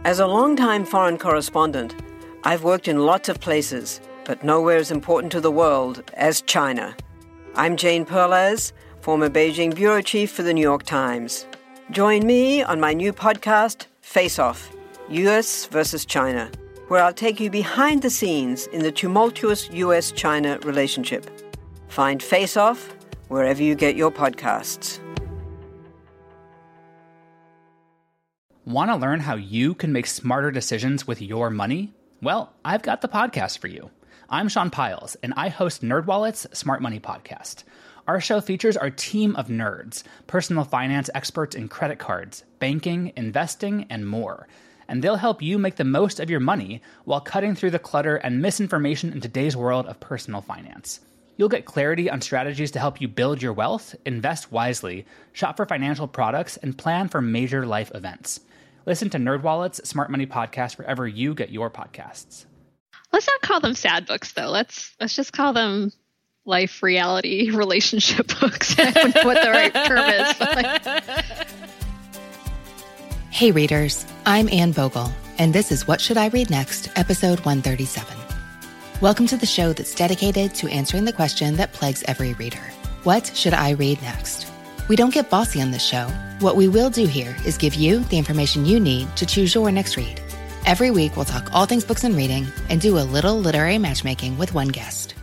As a longtime foreign correspondent, I've worked in lots of places, but nowhere as important to the world as China. I'm Jane Perlez, former Beijing bureau chief for the New York Times. Join me on my new podcast, Face Off, U.S. versus China, where I'll take you behind the scenes in the tumultuous U.S.-China relationship. Find Face Off wherever you get your podcasts. Want to learn how you can make smarter decisions with your money? Well, I've got the podcast for you. I'm Sean Piles, and I host NerdWallet's Smart Money Podcast. Our show features our team of nerds, personal finance experts in credit cards, banking, investing, and more. And they'll help you make the most of your money while cutting through the clutter and misinformation in today's world of personal finance. You'll get clarity on strategies to help you build your wealth, invest wisely, shop for financial products, and plan for major life events. Listen to NerdWallet's Smart Money Podcast wherever you get your podcasts. Let's not call them sad books, though. Let's just call them life reality relationship books. I don't know what the right term is. But Hey, readers. I'm Anne Bogle, and this is What Should I Read Next, episode 137. Welcome to the show that's dedicated to answering the question that plagues every reader. What should I read next? We don't get bossy on this show. What we will do here is give you the information you need to choose your next read. Every week, we'll talk all things books and reading and do a little literary matchmaking with one guest.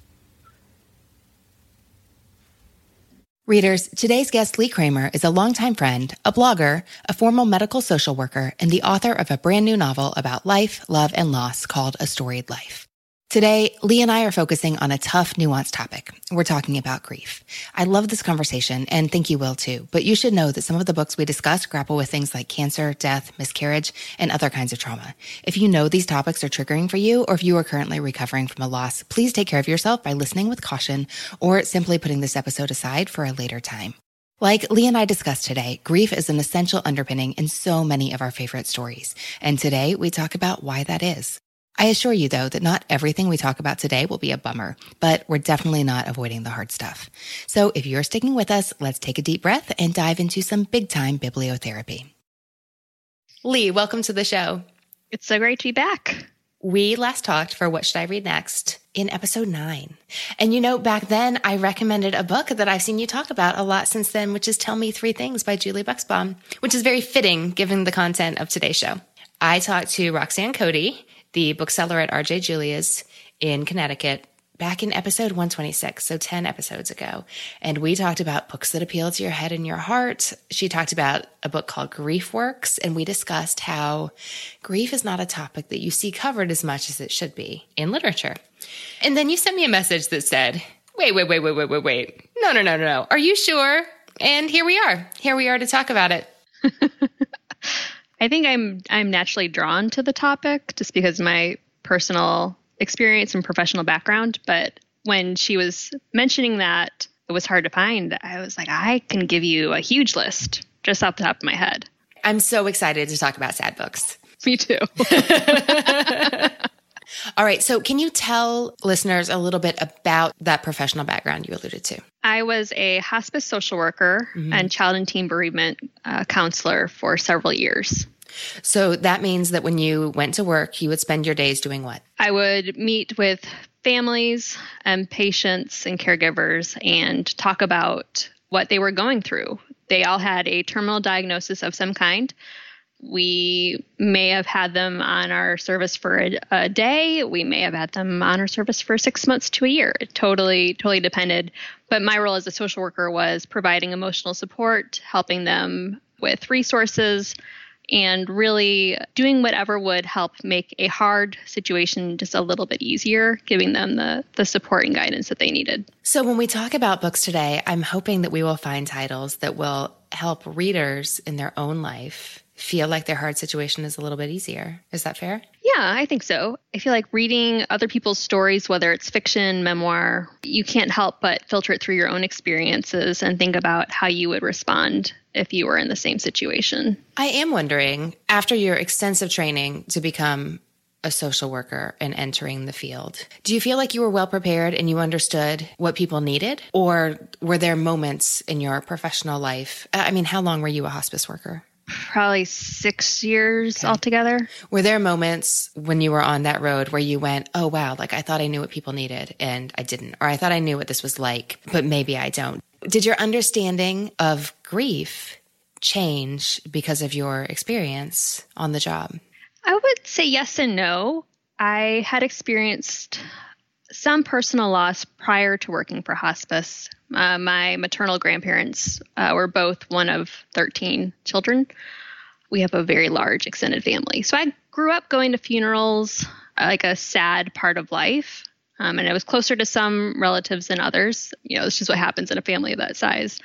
Readers, today's guest, Lee Kramer, is a longtime friend, a blogger, a former medical social worker, and the author of a brand new novel about life, love, and loss called A Storied Life. Today, Lee and I are focusing on a tough, nuanced topic. We're talking about grief. I love this conversation and think you will too, but you should know that some of the books we discuss grapple with things like cancer, death, miscarriage, and other kinds of trauma. If you know these topics are triggering for you, or if you are currently recovering from a loss, please take care of yourself by listening with caution or simply putting this episode aside for a later time. Like Lee and I discussed today, grief is an essential underpinning in so many of our favorite stories. And today we talk about why that is. I assure you, though, that not everything we talk about today will be a bummer, but we're definitely not avoiding the hard stuff. So if you're sticking with us, let's take a deep breath and dive into some big-time bibliotherapy. Lee, welcome to the show. it's so great to be back. We last talked for What Should I Read Next in episode 9. And you know, back then I recommended a book that I've seen you talk about a lot since then, which is Tell Me Three Things by Julie Buxbaum, which is very fitting given the content of today's show. I talked to Roxanne Cody, the bookseller at R.J. Julia's in Connecticut, back in episode 126, so 10 episodes ago. And we talked about books that appeal to your head and your heart. She talked about a book called Grief Works, and we discussed how grief is not a topic that you see covered as much as it should be in literature. And then you sent me a message that said, wait. No. Are you sure? And here we are. Here we are to talk about it. I think I'm naturally drawn to the topic just because of my personal experience and professional background. But when she was mentioning that it was hard to find, I was like, I can give you a huge list just off the top of my head. I'm so excited to talk about sad books. Me too. All right. So can you tell listeners a little bit about that professional background you alluded to? I was a hospice social worker and child and teen bereavement counselor for several years. So that means that when you went to work, you would spend your days doing what? I would meet with families and patients and caregivers and talk about what they were going through. They all had a terminal diagnosis of some kind. We may have had them on our service for a day. We may have had them on our service for 6 months to a year. It totally depended. But my role as a social worker was providing emotional support, helping them with resources, and really doing whatever would help make a hard situation just a little bit easier, giving them the support and guidance that they needed. So when we talk about books today, I'm hoping that we will find titles that will help readers in their own life feel like their hard situation is a little bit easier. Is that fair? Yeah, I think so. I feel like reading other people's stories, whether it's fiction, memoir, you can't help but filter it through your own experiences and think about how you would respond if you were in the same situation. I am wondering, after your extensive training to become a social worker and entering the field, do you feel like you were well prepared and you understood what people needed? Or were there moments in your professional life? I mean, how long were you a hospice worker? Probably 6 years altogether. Were there moments when you were on that road where you went, oh, wow, like I thought I knew what people needed and I didn't, or I thought I knew what this was like, but maybe I don't? Did your understanding of grief change because of your experience on the job? I would say yes and no. I had experienced some personal loss prior to working for hospice. My maternal grandparents were both one of 13 children. We have a very large extended family. So I grew up going to funerals, like a sad part of life. And I was closer to some relatives than others. It's just what happens in a family of that size.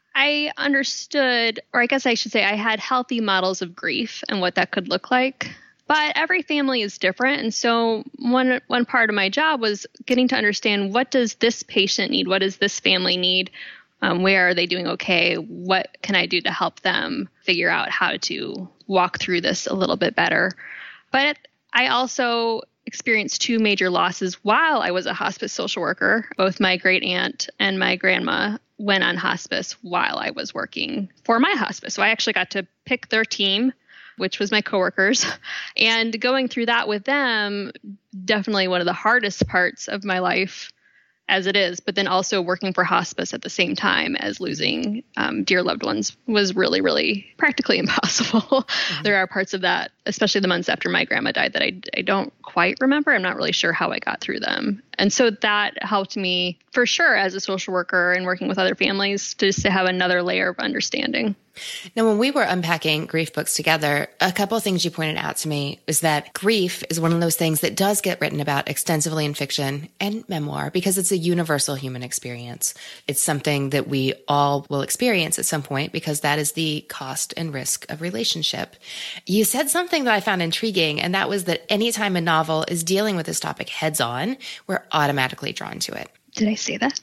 I understood, or I guess I should say I had healthy models of grief and what that could look like. But every family is different. And so one part of my job was getting to understand, what does this patient need? What does this family need? Where are they doing okay? What can I do to help them figure out how to walk through this a little bit better? But I also experienced two major losses while I was a hospice social worker. Both my great aunt and my grandma went on hospice while I was working for my hospice. So I actually got to pick their team, which was my coworkers, and going through that with them, definitely one of the hardest parts of my life as it is, but then also working for hospice at the same time as losing dear loved ones was really, really practically impossible. Mm-hmm. There are parts of that, especially the months after my grandma died, that I don't quite remember. I'm not really sure how I got through them. And so that helped me for sure as a social worker and working with other families to have another layer of understanding. Now, when we were unpacking grief books together, a couple of things you pointed out to me is that grief is one of those things that does get written about extensively in fiction and memoir because it's a universal human experience. It's something that we all will experience at some point because that is the cost and risk of relationship. You said something that I found intriguing, and that was that anytime a novel is dealing with this topic heads on, we're automatically drawn to it. Did I say that?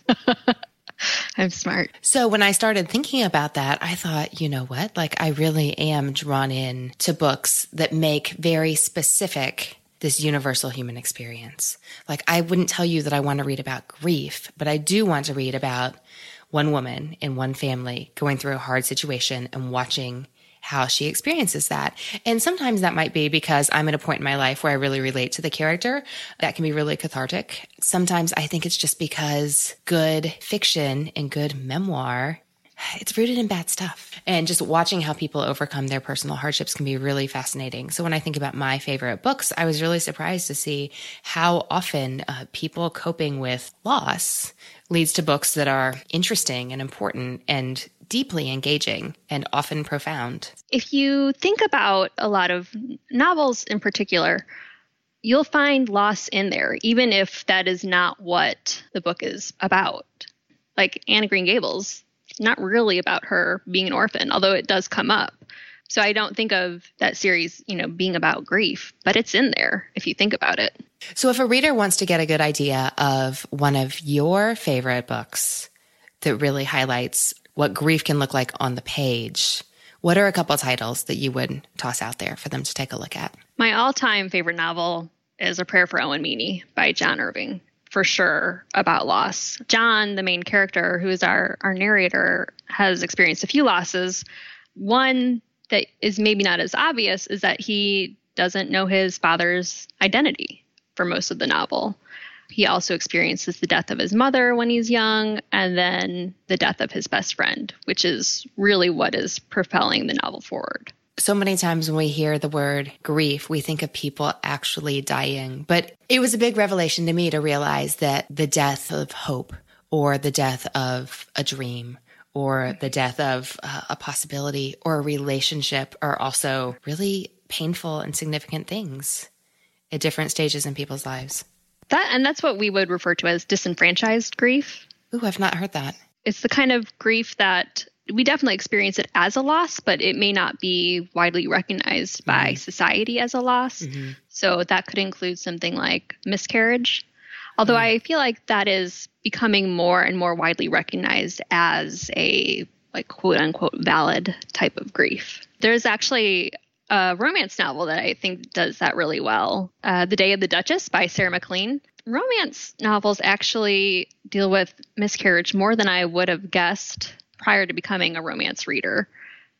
I'm smart. So when I started thinking about that, I thought, you know what? Like, I really am drawn in to books that make very specific this universal human experience. Like, I wouldn't tell you that I want to read about grief, but I do want to read about one woman in one family going through a hard situation and watching how she experiences that. And sometimes that might be because I'm at a point in my life where I really relate to the character. That can be really cathartic. Sometimes I think it's just because good fiction and good memoir, it's rooted in bad stuff. And just watching how people overcome their personal hardships can be really fascinating. So when I think about my favorite books, I was really surprised to see how often people coping with loss leads to books that are interesting and important and deeply engaging and often profound. If you think about a lot of novels in particular, you'll find loss in there, even if that is not what the book is about. Like Anne of Green Gables, it's not really about her being an orphan, although it does come up. So I don't think of that series, being about grief, but it's in there if you think about it. So if a reader wants to get a good idea of one of your favorite books that really highlights what grief can look like on the page, what are a couple titles that you would toss out there for them to take a look at? My all-time favorite novel is A Prayer for Owen Meany by John Irving, for sure, about loss. John, the main character, who is our narrator, has experienced a few losses. One that is maybe not as obvious is that he doesn't know his father's identity for most of the novel. He also experiences the death of his mother when he's young, and then the death of his best friend, which is really what is propelling the novel forward. So many times when we hear the word grief, we think of people actually dying. But it was a big revelation to me to realize that the death of hope, or the death of a dream, or the death of a possibility or a relationship are also really painful and significant things at different stages in people's lives. That's what we would refer to as disenfranchised grief. Ooh, I've not heard that. It's the kind of grief that we definitely experience it as a loss, but it may not be widely recognized by society as a loss. Mm-hmm. So that could include something like miscarriage. Although I feel like that is becoming more and more widely recognized as a quote unquote valid type of grief. There's actually a romance novel that I think does that really well. The Day of the Duchess by Sarah MacLean. Romance novels actually deal with miscarriage more than I would have guessed prior to becoming a romance reader.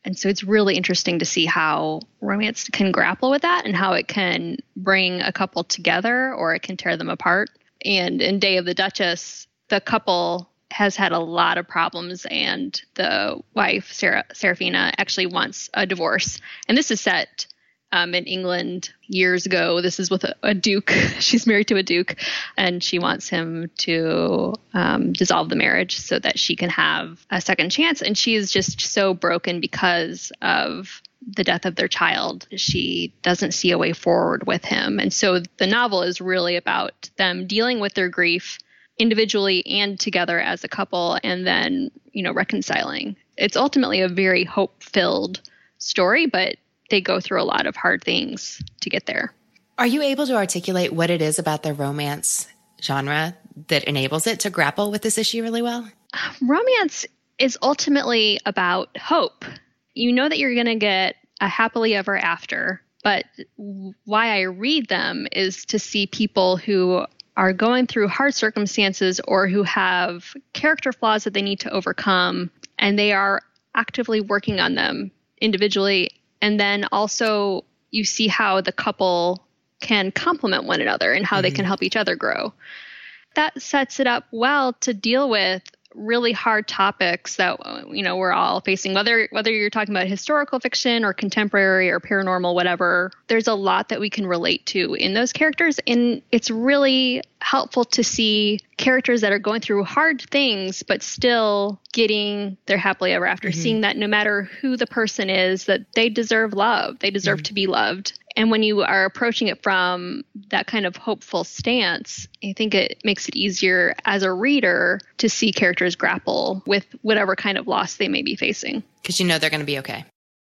And so it's really interesting to see how romance can grapple with that and how it can bring a couple together or it can tear them apart. And in Day of the Duchess, the couple has had a lot of problems, and the wife, Serafina, actually wants a divorce. And this is set in England years ago. This is with a duke. She's married to a duke, and she wants him to dissolve the marriage so that she can have a second chance. And she is just so broken because of the death of their child. She doesn't see a way forward with him. And so the novel is really about them dealing with their grief individually and together as a couple, and then, reconciling. It's ultimately a very hope-filled story, but they go through a lot of hard things to get there. Are you able to articulate what it is about the romance genre that enables it to grapple with this issue really well? Romance is ultimately about hope. You know that you're going to get a happily ever after, but why I read them is to see people who are going through hard circumstances or who have character flaws that they need to overcome, and they are actively working on them individually. And then also you see how the couple can complement one another and how they can help each other grow. That sets it up well to deal with really hard topics that, we're all facing, whether you're talking about historical fiction or contemporary or paranormal, whatever. There's a lot that we can relate to in those characters. And it's really helpful to see characters that are going through hard things, but still getting their happily ever after, seeing that no matter who the person is, that they deserve love. They deserve to be loved. And when you are approaching it from that kind of hopeful stance, I think it makes it easier as a reader to see characters grapple with whatever kind of loss they may be facing. Because they're going to be okay.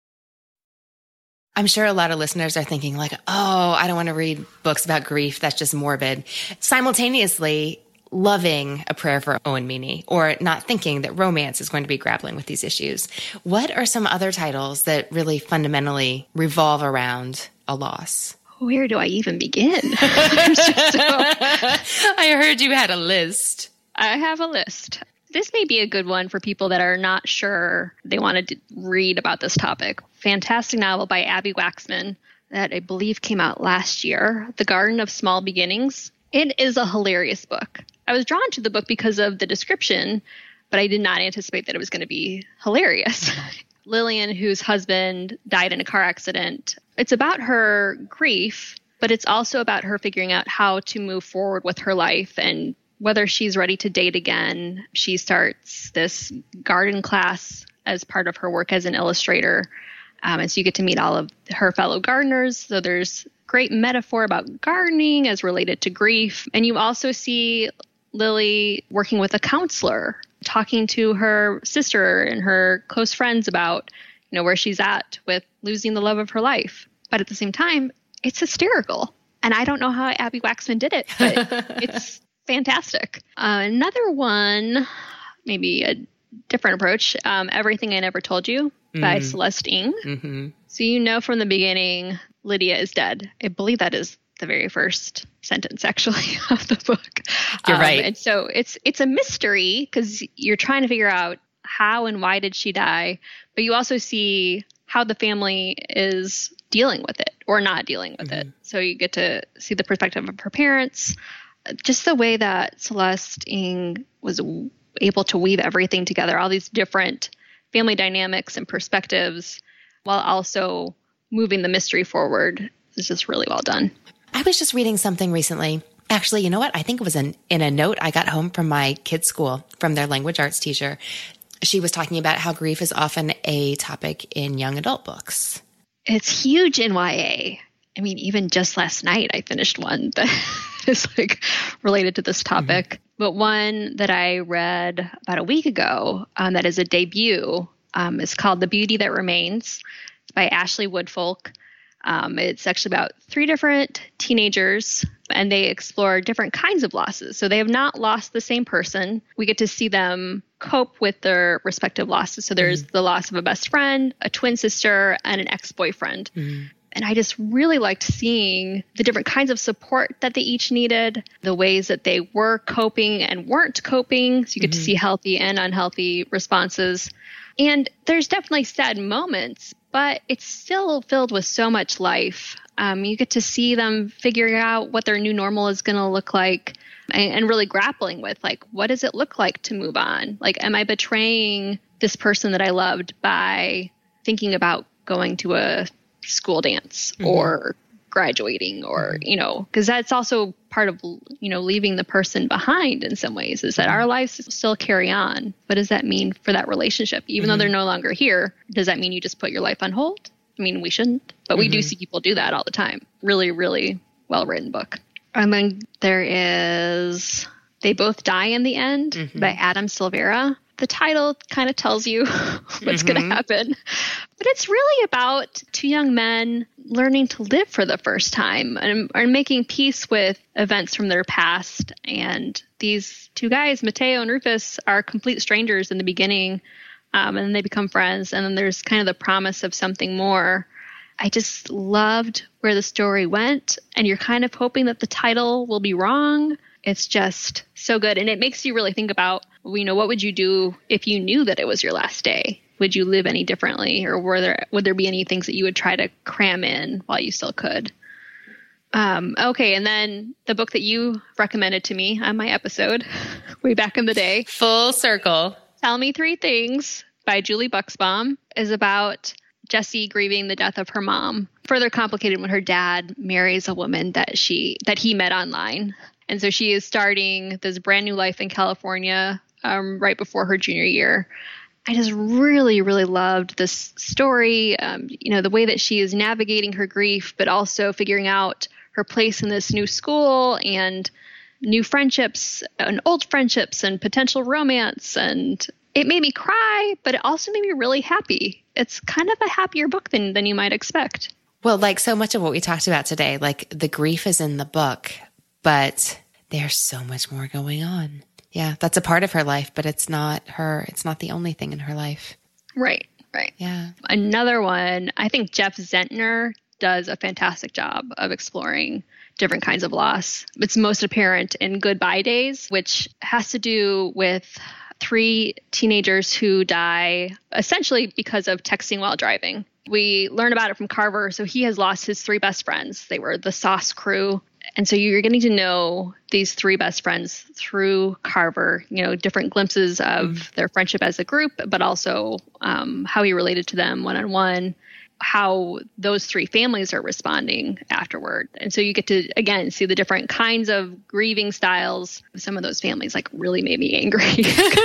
I'm sure a lot of listeners are thinking like, oh, I don't want to read books about grief. That's just morbid. Simultaneously loving A Prayer for Owen Meany, or not thinking that romance is going to be grappling with these issues. What are some other titles that really fundamentally revolve around a loss? Where do I even begin? I heard you had a list. I have a list. This may be a good one for people that are not sure they want to read about this topic. Fantastic novel by Abby Waxman that I believe came out last year, The Garden of Small Beginnings. It is a hilarious book. I was drawn to the book because of the description, but I did not anticipate that it was going to be hilarious. Lillian, whose husband died in a car accident, it's about her grief, but it's also about her figuring out how to move forward with her life and whether she's ready to date again. She starts this garden class as part of her work as an illustrator. And so you get to meet all of her fellow gardeners. So there's great metaphor about gardening as related to grief. And you also see Lily working with a counselor, talking to her sister and her close friends about, where she's at with losing the love of her life. But at the same time, it's hysterical. And I don't know how Abby Waxman did it, but it's fantastic. Another one, maybe a different approach, Everything I Never Told You by Celeste Ng. Mm-hmm. So from the beginning, Lydia is dead. I believe that is the very first sentence, actually, of the book. You're right. And so it's a mystery because you're trying to figure out how and why did she die, but you also see how the family is dealing with it or not dealing with it. So you get to see the perspective of her parents, just the way that Celeste Ng was able to weave everything together, all these different family dynamics and perspectives, while also moving the mystery forward is just really well done. I was just reading something recently. Actually, you know what? I think it was in a note I got home from my kids' school from their language arts teacher. She was talking about how grief is often a topic in young adult books. It's huge in YA. I mean, even just last night, I finished one that is related to this topic. But one that I read about a week ago that is a debut is called The Beauty That Remains. It's by Ashley Woodfolk. It's actually about 3 different teenagers, and they explore different kinds of losses. So they have not lost the same person. We get to see them cope with their respective losses. So there's the loss of a best friend, a twin sister, and an ex-boyfriend. And I just really liked seeing the different kinds of support that they each needed, the ways that they were coping and weren't coping. So you get to see healthy and unhealthy responses. And there's definitely sad moments, but it's still filled with so much life. You get to see them figuring out what their new normal is going to look like and really grappling with, like, what does it look like to move on? Like, am I betraying this person that I loved by thinking about going to a school dance or graduating or, because that's also part of, leaving the person behind in some ways, is that our lives still carry on. What does that mean for that relationship? Even though they're no longer here, does that mean you just put your life on hold? I mean, we shouldn't, but we do see people do that all the time. Really, really well-written book. And then there is They Both Die in the End by Adam Silvera. The title kind of tells you what's going to happen. But it's really about two young men learning to live for the first time and making peace with events from their past. And these two guys, Mateo and Rufus, are complete strangers in the beginning, and then they become friends. And then there's kind of the promise of something more. I just loved where the story went, and you're kind of hoping that the title will be wrong. It's just so good. And it makes you really think about, what would you do if you knew that it was your last day? Would you live any differently? Or would there be any things that you would try to cram in while you still could? Okay. And then the book that you recommended to me on my episode way back in the day, Full Circle, Tell Me Three Things by Julie Buxbaum, is about Jessie grieving the death of her mom. Further complicated when her dad marries a woman that he met online. And so she is starting this brand new life in California right before her junior year. I just really, really loved this story, the way that she is navigating her grief, but also figuring out her place in this new school and new friendships and old friendships and potential romance. And it made me cry, but it also made me really happy. It's kind of a happier book than you might expect. Well, like so much of what we talked about today, like the grief is in the book, but there's so much more going on. Yeah, that's a part of her life, but it's not the only thing in her life. Right. Yeah. Another one, I think Jeff Zentner does a fantastic job of exploring different kinds of loss. It's most apparent in Goodbye Days, which has to do with 3 teenagers who die essentially because of texting while driving. We learn about it from Carver. So he has lost his 3 best friends. They were the Sauce Crew. And so you're getting to know these 3 best friends through Carver, different glimpses of their friendship as a group, but also how he related to them one-on-one, how those 3 families are responding afterward. And so you get to, again, see the different kinds of grieving styles. Some of those families really made me angry.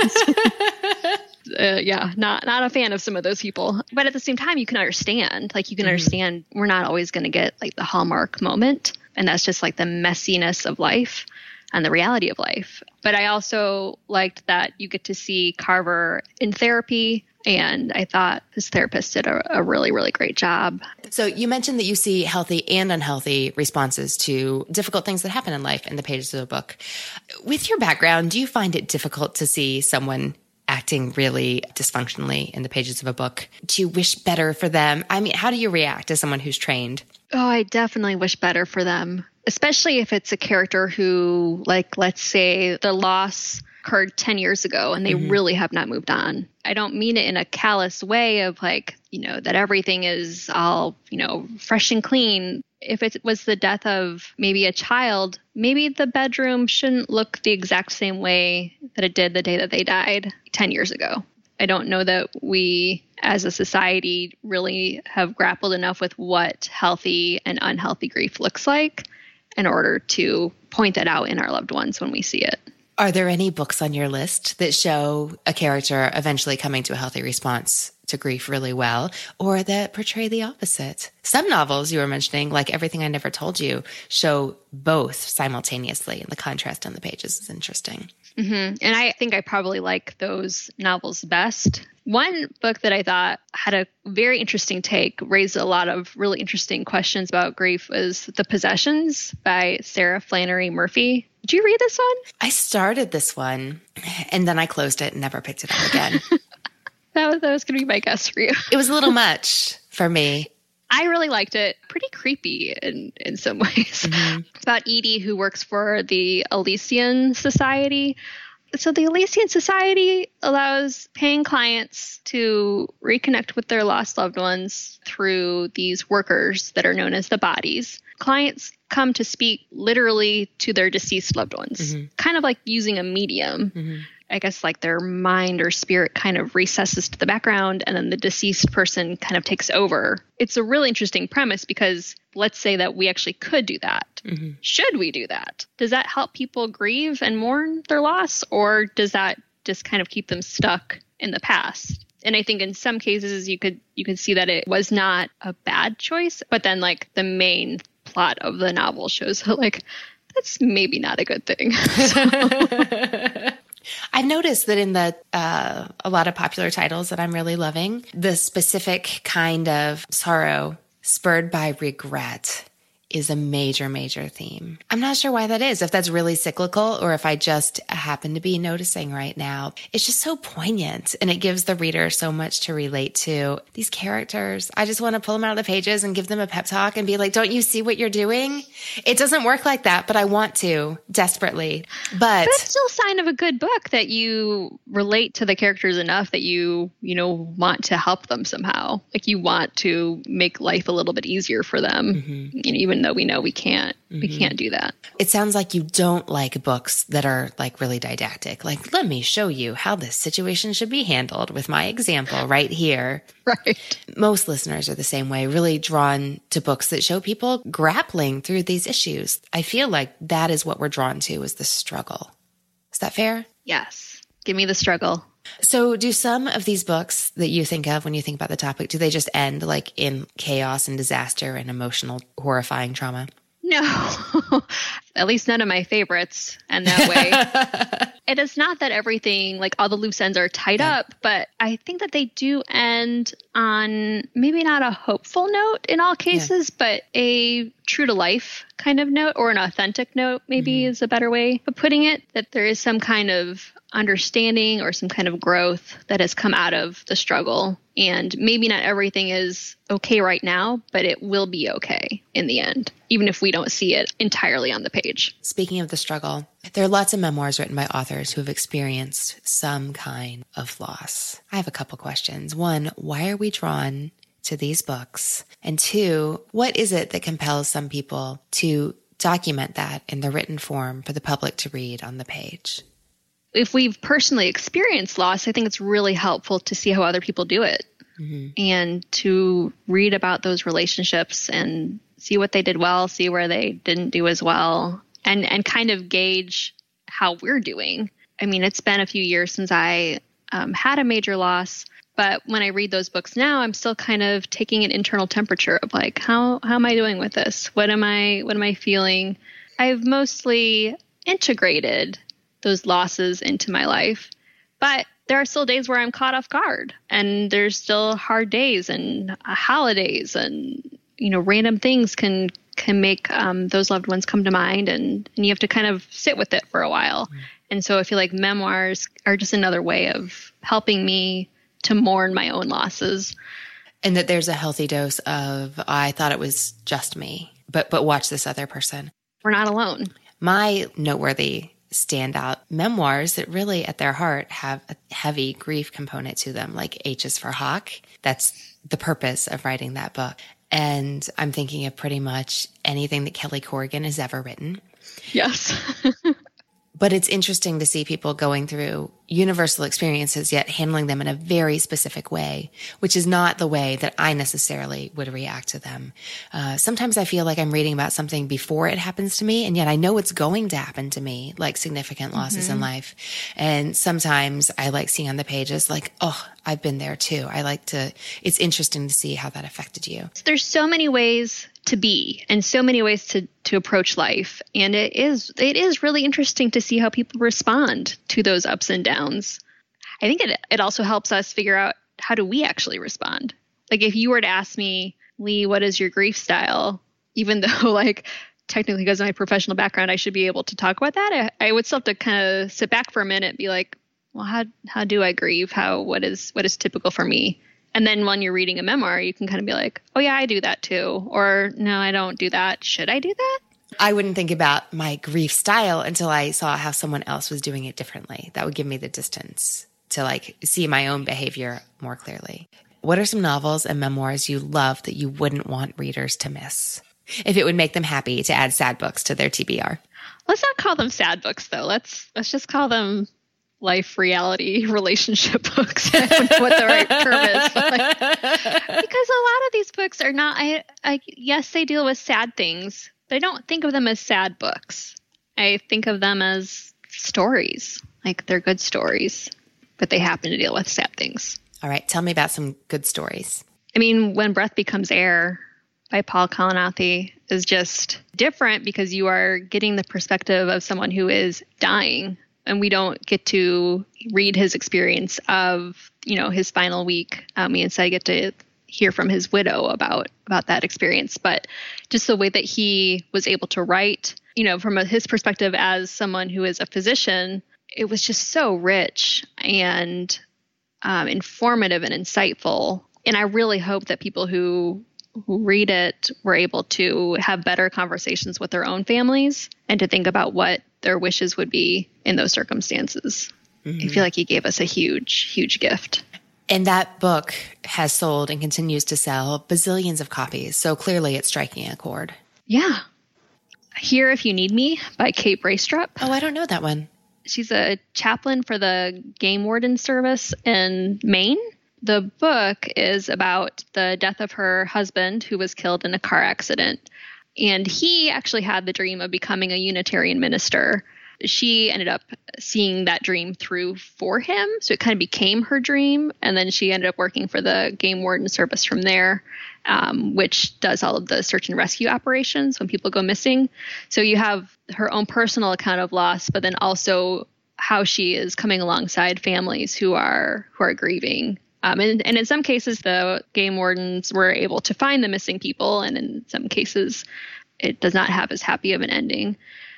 Not a fan of some of those people. But at the same time, you can understand. Understand we're not always going to get the Hallmark moment. And that's just the messiness of life and the reality of life. But I also liked that you get to see Carver in therapy. And I thought his therapist did a really, really great job. So you mentioned that you see healthy and unhealthy responses to difficult things that happen in life in the pages of the book. With your background, do you find it difficult to see someone acting really dysfunctionally in the pages of a book? Do you wish better for them? I mean, how do you react as someone who's trained? Oh, I definitely wish better for them, especially if it's a character who, let's say the loss occurred 10 years ago and they really have not moved on. I don't mean it in a callous way of that everything is all, fresh and clean. If it was the death of maybe a child, maybe the bedroom shouldn't look the exact same way that it did the day that they died 10 years ago. I don't know that we as a society really have grappled enough with what healthy and unhealthy grief looks like in order to point that out in our loved ones when we see it. Are there any books on your list that show a character eventually coming to a healthy response to grief really well, or that portray the opposite? Some novels you were mentioning, like Everything I Never Told You, show both simultaneously, and the contrast on the pages is interesting. And I think I probably like those novels best. One book that I thought had a very interesting take, raised a lot of really interesting questions about grief, was The Possessions by Sarah Flannery Murphy. Did you read this one? I started this one, and then I closed it and never picked it up again. That was going to be my guess for you. It was a little much for me. I really liked it. Pretty creepy in some ways. Mm-hmm. It's about Edie, who works for the Elysian Society. So the Elysian Society allows paying clients to reconnect with their lost loved ones through these workers that are known as the bodies. Clients come to speak literally to their deceased loved ones, kind of like using a medium. Mm-hmm. I guess like their mind or spirit kind of recesses to the background and then the deceased person kind of takes over. It's a really interesting premise because let's say that we actually could do that. Mm-hmm. Should we do that? Does that help people grieve and mourn their loss, or does that just kind of keep them stuck in the past? And I think in some cases you could see that it was not a bad choice, but then like the main plot of the novel shows that like that's maybe not a good thing. I've noticed that in the a lot of popular titles that I'm really loving, the specific kind of sorrow spurred by regret is a major, major theme. I'm not sure why that is, if that's really cyclical or if I just happen to be noticing right now. It's just so poignant and it gives the reader so much to relate to. These characters, I just want to pull them out of the pages and give them a pep talk and be like, don't you see what you're doing? It doesn't work like that, but I want to desperately. But it's still a sign of a good book that you relate to the characters enough that you want to help them somehow. Like you want to make life a little bit easier for them, even though we know we can't do that. It sounds like you don't like books that are like really didactic. Like, let me show you how this situation should be handled with my example right here. Right. Most listeners are the same way, really drawn to books that show people grappling through these issues. I feel like that is what we're drawn to, is the struggle. Is that fair? Yes. Give me the struggle. So do some of these books that you think of when you think about the topic, do they just end like in chaos and disaster and emotional, horrifying trauma? No, at least none of my favorites end that way. It is not that everything, like all the loose ends are tied up, but I think that they do end on maybe not a hopeful note in all cases, but a true to life kind of note, or an authentic note maybe is a better way of putting it, that there is some kind of understanding or some kind of growth that has come out of the struggle. And maybe not everything is okay right now, but it will be okay in the end, even if we don't see it entirely on the page. Speaking of the struggle, there are lots of memoirs written by authors who have experienced some kind of loss. I have a couple questions. One, why are we drawn to these books? And two, what is it that compels some people to document that in the written form for the public to read on the page? If we've personally experienced loss, I think it's really helpful to see how other people do it and to read about those relationships and see what they did well, see where they didn't do as well, and kind of gauge how we're doing. I mean, it's been a few years since I had a major loss, but when I read those books now, I'm still kind of taking an internal temperature of like, how am I doing with this? What am I feeling? I've mostly integrated those losses into my life, but there are still days where I'm caught off guard, and there's still hard days and holidays, and random things can make those loved ones come to mind, and you have to kind of sit with it for a while. And so I feel like memoirs are just another way of helping me to mourn my own losses. And that there's a healthy dose of, I thought it was just me, but watch this other person. We're not alone. My noteworthy standout memoirs that really at their heart have a heavy grief component to them, like H is for Hawk. That's the purpose of writing that book. And I'm thinking of pretty much anything that Kelly Corrigan has ever written. Yes. But it's interesting to see people going through universal experiences, yet handling them in a very specific way, which is not the way that I necessarily would react to them. Sometimes I feel like I'm reading about something before it happens to me, and yet I know it's going to happen to me, like significant losses in life. And sometimes I like seeing on the pages like, oh, I've been there too. It's interesting to see how that affected you. There's so many ways to be and so many ways to approach life. And it is really interesting to see how people respond to those ups and downs. I think it also helps us figure out, how do we actually respond? Like if you were to ask me, Lee, what is your grief style? Even though like technically because of my professional background, I should be able to talk about that. I would still have to kind of sit back for a minute and be like, well, how do I grieve? What is typical for me? And then when you're reading a memoir, you can kind of be like, oh yeah, I do that too. Or no, I don't do that. Should I do that? I wouldn't think about my grief style until I saw how someone else was doing it differently. That would give me the distance to like see my own behavior more clearly. What are some novels and memoirs you love that you wouldn't want readers to miss? If it would make them happy to add sad books to their TBR. Let's not call them sad books though. Let's just call them life reality relationship books. I don't know what the right term is. Because a lot of these books are not, yes, they deal with sad things, but I don't think of them as sad books. I think of them as stories. Like they're good stories, but they happen to deal with sad things. All right. Tell me about some good stories. I mean, When Breath Becomes Air by Paul Kalanithi is just different because you are getting the perspective of someone who is dying. And we don't get to read his experience of, his final week. We instead get to hear from his widow about that experience. But just the way that he was able to write, from his perspective as someone who is a physician, it was just so rich and informative and insightful. And I really hope that people who read it were able to have better conversations with their own families and to think about what their wishes would be in those circumstances. Mm-hmm. I feel like he gave us a huge, huge gift. And that book has sold and continues to sell bazillions of copies. So clearly it's striking a chord. Yeah. Here If You Need Me by Kate Braestrup. Oh, I don't know that one. She's a chaplain for the game warden service in Maine. The book is about the death of her husband who was killed in a car accident. And he actually had the dream of becoming a Unitarian minister. She ended up seeing that dream through for him. So it kind of became her dream. And then she ended up working for the game warden service from there, which does all of the search and rescue operations when people go missing. So you have her own personal account of loss, but then also how she is coming alongside families who are grieving. And in some cases, the game wardens were able to find the missing people. And in some cases, it does not have as happy of an ending.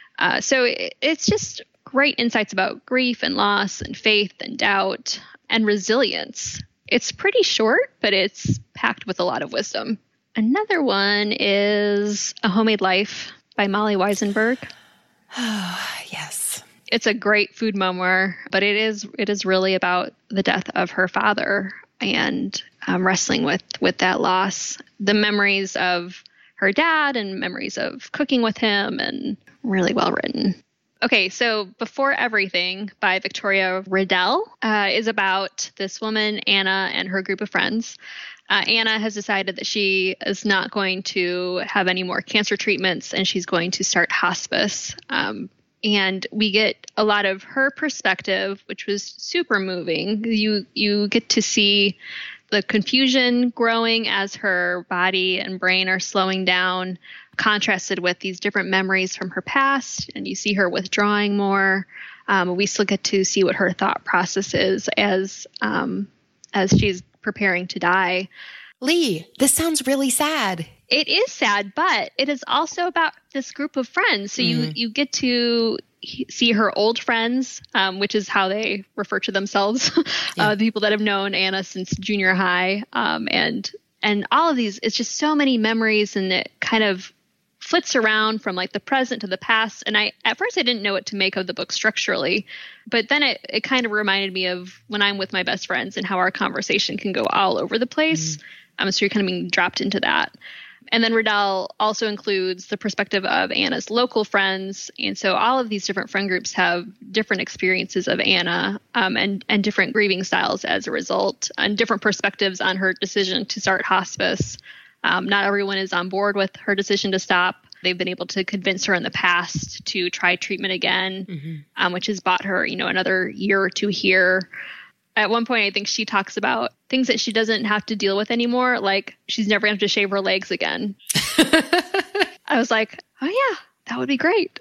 So it's just great insights about grief and loss and faith and doubt and resilience. It's pretty short, but it's packed with a lot of wisdom. Another one is A Homemade Life by Molly Weisenberg. Oh, yes. It's a great food memoir, but it is really about the death of her father and wrestling with that loss. The memories of her dad and memories of cooking with him, and really well written. Okay, so Before Everything by Victoria Riddell is about this woman, Anna, and her group of friends. Anna has decided that she is not going to have any more cancer treatments, and she's going to start hospice. And we get a lot of her perspective, which was super moving. You get to see the confusion growing as her body and brain are slowing down, contrasted with these different memories from her past. And you see her withdrawing more. We still get to see what her thought process is as she's preparing to die. Lee, this sounds really sad. It is sad, but it is also about this group of friends. So you get to see her old friends, which is how they refer to themselves, the people that have known Anna since junior high. And all of these, it's just so many memories, and it kind of flits around from like the present to the past. And at first I didn't know what to make of the book structurally, but then it kind of reminded me of when I'm with my best friends and how our conversation can go all over the place. So you're kind of being dropped into that. And then Riddell also includes the perspective of Anna's local friends. And so all of these different friend groups have different experiences of Anna, and different grieving styles as a result, and different perspectives on her decision to start hospice. Not everyone is on board with her decision to stop. They've been able to convince her in the past to try treatment again, which has bought her, another year or two here. At one point, I think she talks about things that she doesn't have to deal with anymore, like she's never going to have to shave her legs again. I was like, oh yeah, that would be great.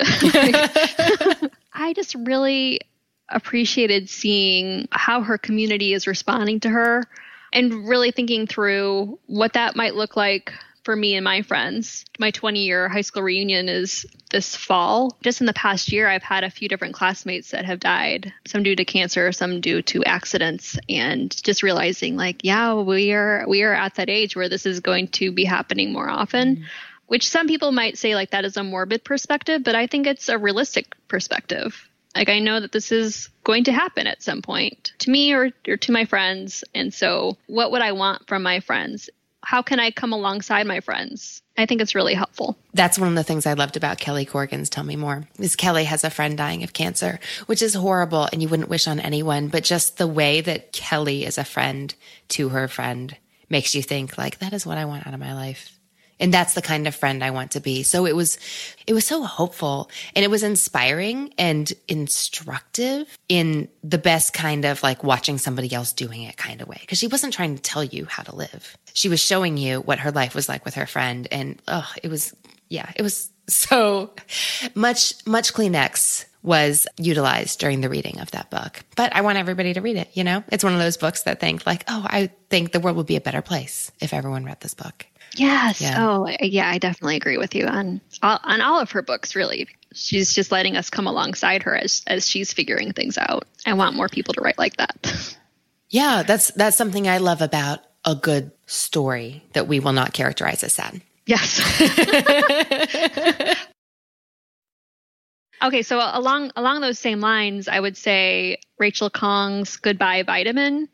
I just really appreciated seeing how her community is responding to her, and really thinking through what that might look like for me and my friends. My 20-year high school reunion is this fall. Just in the past year, I've had a few different classmates that have died, some due to cancer, some due to accidents, and just realizing like, yeah, we are at that age where this is going to be happening more often, which some people might say like that is a morbid perspective, but I think it's a realistic perspective. Like, I know that this is going to happen at some point to me or to my friends. And so what would I want from my friends? How can I come alongside my friends? I think it's really helpful. That's one of the things I loved about Kelly Corrigan's Tell Me More, is Kelly has a friend dying of cancer, which is horrible and you wouldn't wish on anyone. But just the way that Kelly is a friend to her friend makes you think like, that is what I want out of my life. And that's the kind of friend I want to be. So it was so hopeful, and it was inspiring and instructive in the best kind of like watching somebody else doing it kind of way. Because she wasn't trying to tell you how to live. She was showing you what her life was like with her friend. And it was so much Kleenex was utilized during the reading of that book. But I want everybody to read it. You know, it's one of those books that think like, oh, I think the world would be a better place if everyone read this book. Yes. Yeah. Oh, yeah, I definitely agree with you on all of her books, really. She's just letting us come alongside her as she's figuring things out. I want more people to write like that. Yeah, that's something I love about a good story that we will not characterize as sad. Yes. Okay, so along those same lines, I would say Rachel Khong's Goodbye Vitamin,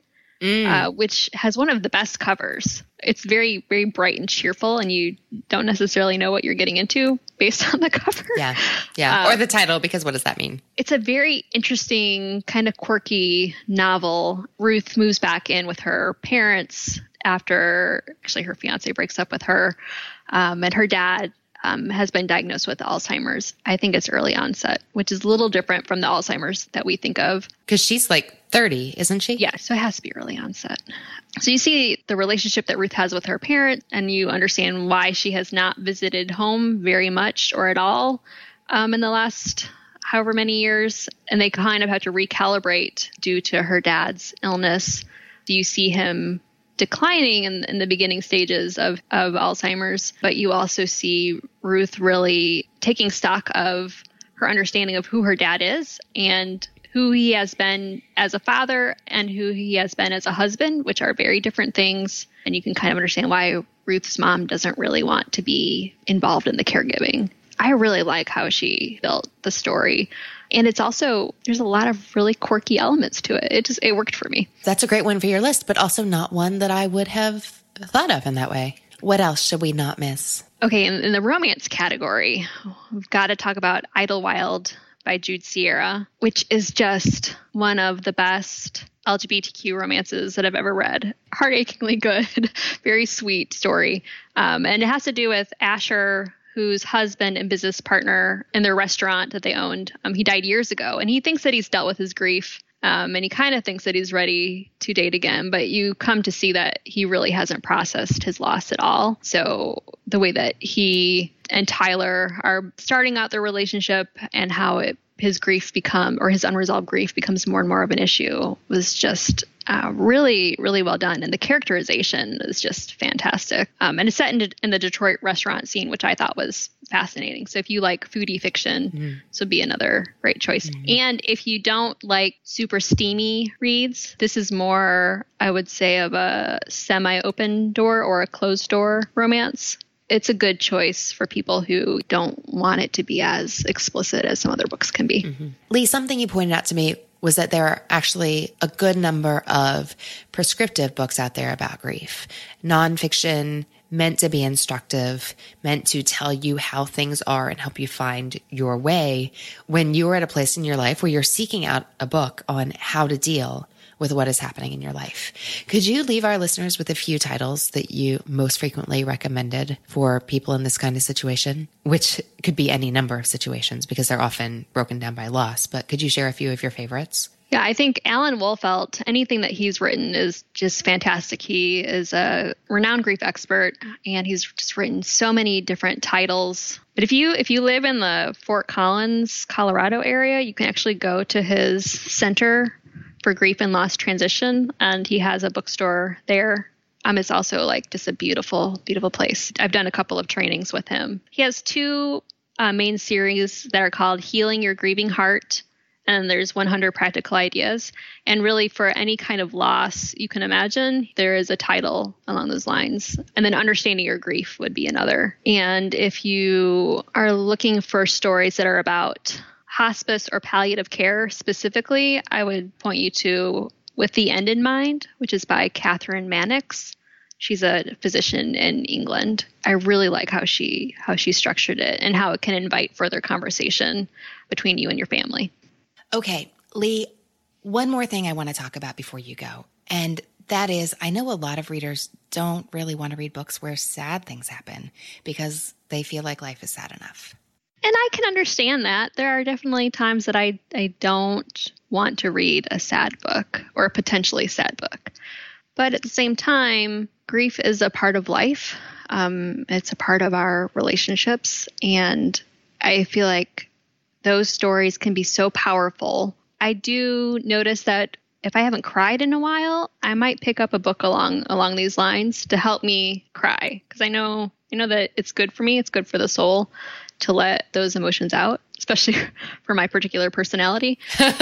which has one of the best covers. It's very, very bright and cheerful, and you don't necessarily know what you're getting into based on the cover. Yeah. Or the title, because what does that mean? It's a very interesting, kind of quirky novel. Ruth moves back in with her parents after actually her fiance breaks up with her, and her dad has been diagnosed with Alzheimer's. I think it's early onset, which is a little different from the Alzheimer's that we think of. Because she's like 30, isn't she? Yeah, so it has to be early onset. So you see the relationship that Ruth has with her parent, and you understand why she has not visited home very much or at all in the last however many years. And they kind of have to recalibrate due to her dad's illness. You see him declining in the beginning stages of Alzheimer's, but you also see Ruth really taking stock of her understanding of who her dad is and who he has been as a father and who he has been as a husband, which are very different things. And you can kind of understand why Ruth's mom doesn't really want to be involved in the caregiving. I really like how she built the story. And it's also, there's a lot of really quirky elements to it. It worked for me. That's a great one for your list, but also not one that I would have thought of in that way. What else should we not miss? Okay, in the romance category, we've got to talk about Idlewild by Jude Sierra, which is just one of the best LGBTQ romances that I've ever read. Heartachingly good, very sweet story. And it has to do with Asher, whose husband and business partner in their restaurant that they owned. He died years ago, and he thinks that he's dealt with his grief, and he kind of thinks that he's ready to date again, but you come to see that he really hasn't processed his loss at all. So the way that he and Tyler are starting out their relationship and how his unresolved grief becomes more and more of an issue was just really, really well done. And the characterization is just fantastic. And it's set in the Detroit restaurant scene, which I thought was fascinating. So if you like foodie fiction, this would be another great choice. And if you don't like super steamy reads, this is more, I would say, of a semi-open door or a closed door romance. It's a good choice for people who don't want it to be as explicit as some other books can be. Lee, something you pointed out to me was that there are actually a good number of prescriptive books out there about grief. Nonfiction, meant to be instructive, meant to tell you how things are and help you find your way when you're at a place in your life where you're seeking out a book on how to deal with what is happening in your life. Could you leave our listeners with a few titles that you most frequently recommended for people in this kind of situation, which could be any number of situations because they're often broken down by loss, but could you share a few of your favorites? Yeah, I think Alan Wolfelt, anything that he's written is just fantastic. He is a renowned grief expert, and he's just written so many different titles. But if you live in the Fort Collins, Colorado area, you can actually go to his Center for Grief and Loss Transition, and he has a bookstore there. It's also like just a beautiful, beautiful place. I've done a couple of trainings with him. He has two main series that are called Healing Your Grieving Heart, and there's 100 Practical Ideas. And really, for any kind of loss you can imagine, there is a title along those lines. And then Understanding Your Grief would be another. And if you are looking for stories that are about hospice or palliative care specifically, I would point you to With the End in Mind, which is by Catherine Mannix. She's a physician in England. I really like how she structured it and how it can invite further conversation between you and your family. Okay, Lee, one more thing I want to talk about before you go. And that is, I know a lot of readers don't really want to read books where sad things happen because they feel like life is sad enough. And I can understand that. There are definitely times that I don't want to read a sad book or a potentially sad book. But at the same time, grief is a part of life. It's a part of our relationships. And I feel like those stories can be so powerful. I do notice that if I haven't cried in a while, I might pick up a book along these lines to help me cry. Because I know that it's good for me. It's good for the soul to let those emotions out, especially for my particular personality.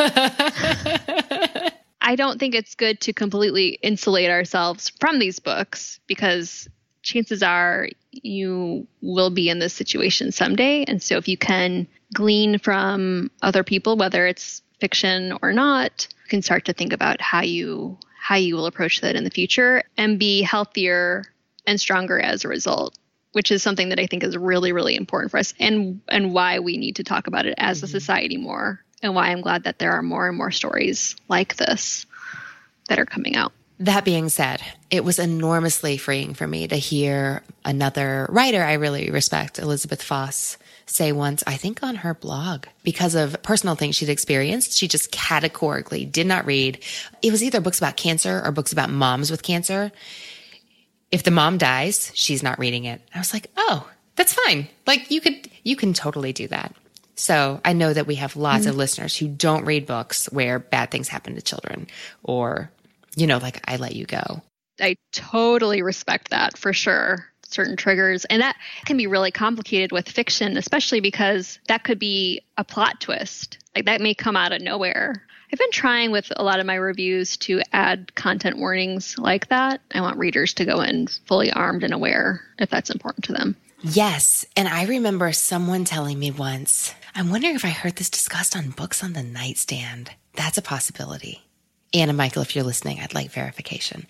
I don't think it's good to completely insulate ourselves from these books because chances are you will be in this situation someday. And so if you can glean from other people, whether it's fiction or not, you can start to think about how you will approach that in the future and be healthier and stronger as a result, which is something that I think is really, really important for us and why we need to talk about it as a society more, and why I'm glad that there are more and more stories like this that are coming out. That being said, it was enormously freeing for me to hear another writer I really respect, Elizabeth Foss, say once, I think on her blog, because of personal things she'd experienced, she just categorically did not read. It was either books about cancer or books about moms with cancer. If the mom dies, she's not reading it. I was like, oh, that's fine. Like you can totally do that. So I know that we have lots of listeners who don't read books where bad things happen to children or, like I Let You Go. I totally respect that for sure. Certain triggers. And that can be really complicated with fiction, especially because that could be a plot twist. Like that may come out of nowhere. I've been trying with a lot of my reviews to add content warnings like that. I want readers to go in fully armed and aware if that's important to them. Yes. And I remember someone telling me once, I'm wondering if I heard this discussed on Books on the Nightstand. That's a possibility. Anna Michael, if you're listening, I'd like verification.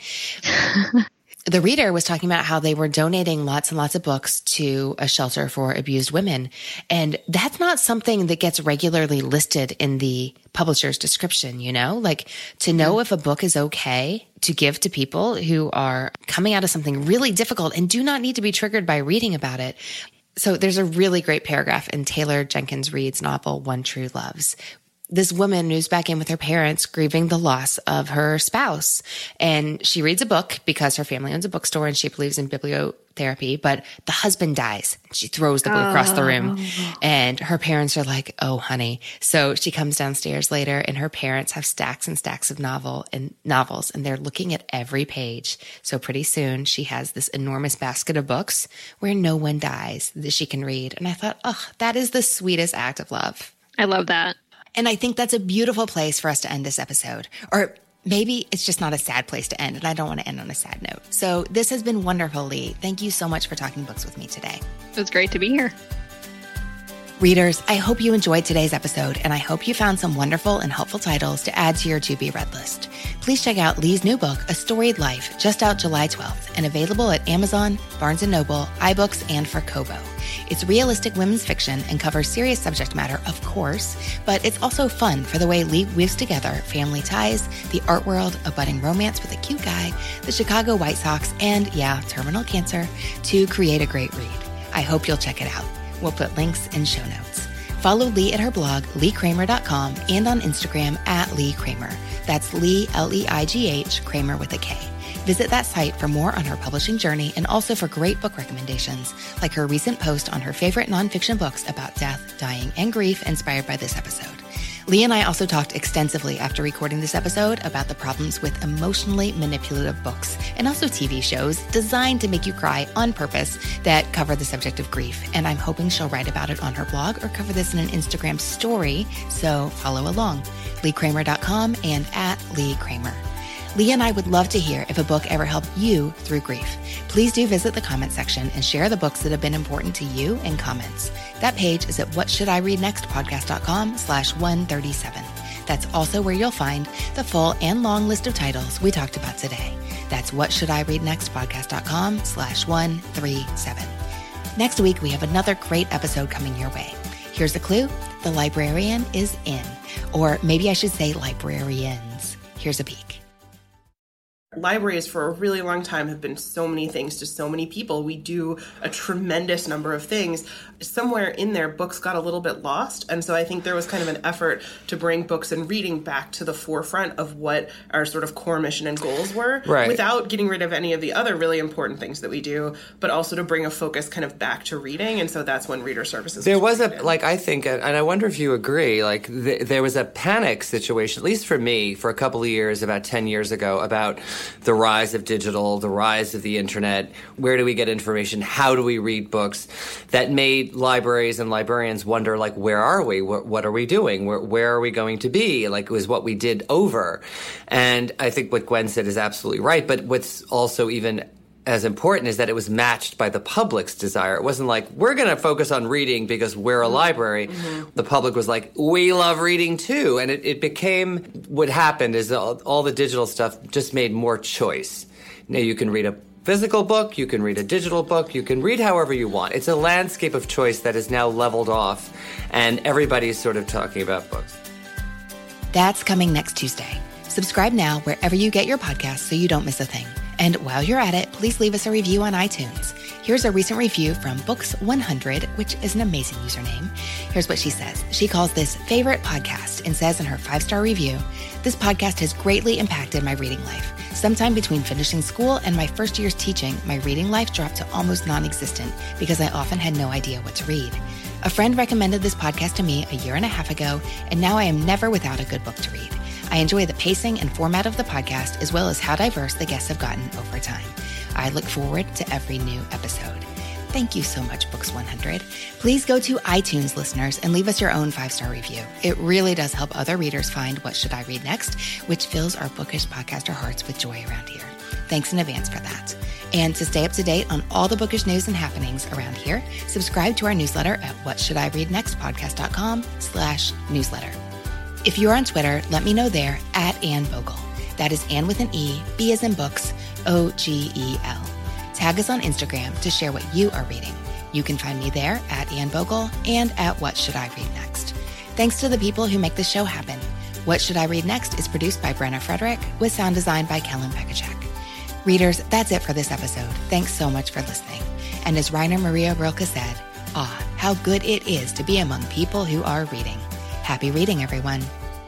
The reader was talking about how they were donating lots and lots of books to a shelter for abused women. And that's not something that gets regularly listed in the publisher's description, like to know if a book is okay to give to people who are coming out of something really difficult and do not need to be triggered by reading about it. So there's a really great paragraph in Taylor Jenkins Reid's novel, One True Loves. This woman moves back in with her parents grieving the loss of her spouse. And she reads a book because her family owns a bookstore and she believes in bibliotherapy, but the husband dies. She throws the book across the room and her parents are like, oh, honey. So she comes downstairs later and her parents have stacks and stacks of novels and they're looking at every page. So pretty soon she has this enormous basket of books where no one dies that she can read. And I thought, oh, that is the sweetest act of love. I love that. And I think that's a beautiful place for us to end this episode. Or maybe it's just not a sad place to end, and I don't want to end on a sad note. So this has been wonderful, Lee. Thank you so much for talking books with me today. It was great to be here. Readers, I hope you enjoyed today's episode, and I hope you found some wonderful and helpful titles to add to your to-be-read list. Please check out Lee's new book, A Storied Life, just out July 12th, and available at Amazon, Barnes & Noble, iBooks, and for Kobo. It's realistic women's fiction and covers serious subject matter, of course, but it's also fun for the way Lee weaves together family ties, the art world, a budding romance with a cute guy, the Chicago White Sox, and, terminal cancer, to create a great read. I hope you'll check it out. We'll put links in show notes. Follow Lee at her blog, leekramer.com, and on Instagram at Lee Kramer. That's Lee, Leigh, Kramer with a K. Visit that site for more on her publishing journey and also for great book recommendations, like her recent post on her favorite nonfiction books about death, dying, and grief inspired by this episode. Lee and I also talked extensively after recording this episode about the problems with emotionally manipulative books and also TV shows designed to make you cry on purpose that cover the subject of grief. And I'm hoping she'll write about it on her blog or cover this in an Instagram story, so follow along. LeeKramer.com and @LeeKramer. Lee and I would love to hear if a book ever helped you through grief. Please do visit the comment section and share the books that have been important to you in comments. That page is at whatshouldireadnextpodcast.com/137. That's also where you'll find the full and long list of titles we talked about today. That's whatshouldireadnextpodcast.com/137. Next week, we have another great episode coming your way. Here's a clue. The librarian is in. Or maybe I should say librarians. Here's a peek. Libraries for a really long time have been so many things to so many people. We do a tremendous number of things. Somewhere in there, books got a little bit lost. And so I think there was kind of an effort to bring books and reading back to the forefront of what our sort of core mission and goals were, without getting rid of any of the other really important things that we do, but also to bring a focus kind of back to reading. And so that's when Reader Services there was I think, and I wonder if you agree, there was a panic situation, at least for me, for a couple of years, about 10 years ago, about the rise of digital, the rise of the internet. Where do we get information? How do we read books? That made libraries and librarians wonder, where are we? What are we doing? Where are we going to be? It was what we did over. And I think what Gwen said is absolutely right. But what's also even as important is that it was matched by the public's desire. It wasn't we're going to focus on reading because we're a library. Mm-hmm. The public was we love reading too. And it became, what happened is all the digital stuff just made more choice. Now you can read a physical book, you can read a digital book, you can read however you want. It's a landscape of choice that is now leveled off, and everybody's sort of talking about books. That's coming next Tuesday. Subscribe now wherever you get your podcasts so you don't miss a thing. And while you're at it, please leave us a review on iTunes. Here's a recent review from Books100, which is an amazing username. Here's what she says. She calls this favorite podcast and says in her 5-star review, "This podcast has greatly impacted my reading life. Sometime between finishing school and my first year's teaching, my reading life dropped to almost non-existent because I often had no idea what to read. A friend recommended this podcast to me a year and a half ago, and now I am never without a good book to read. I enjoy the pacing and format of the podcast, as well as how diverse the guests have gotten over time. I look forward to every new episode." Thank you so much, Books100. Please go to iTunes, listeners, and leave us your own 5-star review. It really does help other readers find What Should I Read Next, which fills our bookish podcaster hearts with joy around here. Thanks in advance for that. And to stay up to date on all the bookish news and happenings around here, subscribe to our newsletter at whatshouldireadnextpodcast.com/newsletter. If you're on Twitter, let me know there @AnnVogel. That is Ann with an E, B as in books, OGEL. Tag us on Instagram to share what you are reading. You can find me there @AnnVogel and @WhatShouldIReadNext. Thanks to the people who make this show happen. What Should I Read Next is produced by Brenna Frederick with sound design by Kellen Pekacek. Readers, that's it for this episode. Thanks so much for listening. And as Rainer Maria Rilke said, how good it is to be among people who are reading. Happy reading, everyone.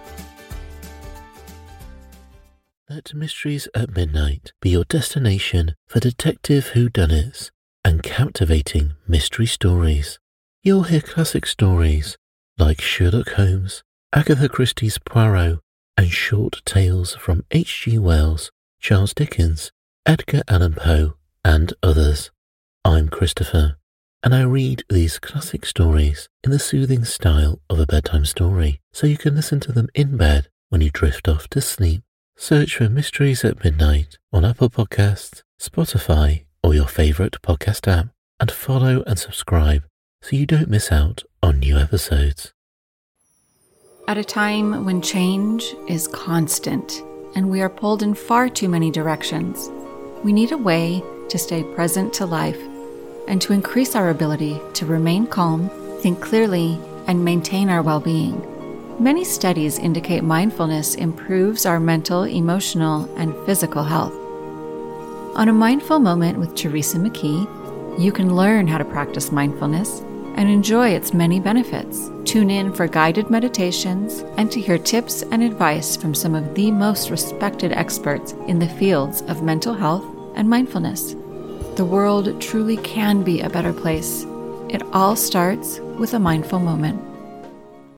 Let Mysteries at Midnight be your destination for detective whodunits and captivating mystery stories. You'll hear classic stories like Sherlock Holmes, Agatha Christie's Poirot, and short tales from H.G. Wells, Charles Dickens, Edgar Allan Poe, and others. I'm Christopher, and I read these classic stories in the soothing style of a bedtime story, so you can listen to them in bed when you drift off to sleep. Search for Mysteries at Midnight on Apple Podcasts, Spotify, or your favourite podcast app, and follow and subscribe so you don't miss out on new episodes. At a time when change is constant and we are pulled in far too many directions, we need a way to stay present to life and to increase our ability to remain calm, think clearly, and maintain our well-being. Many studies indicate mindfulness improves our mental, emotional, and physical health. On A Mindful Moment with Teresa McKee, you can learn how to practice mindfulness and enjoy its many benefits. Tune in for guided meditations and to hear tips and advice from some of the most respected experts in the fields of mental health and mindfulness. The world truly can be a better place. It all starts with a mindful moment.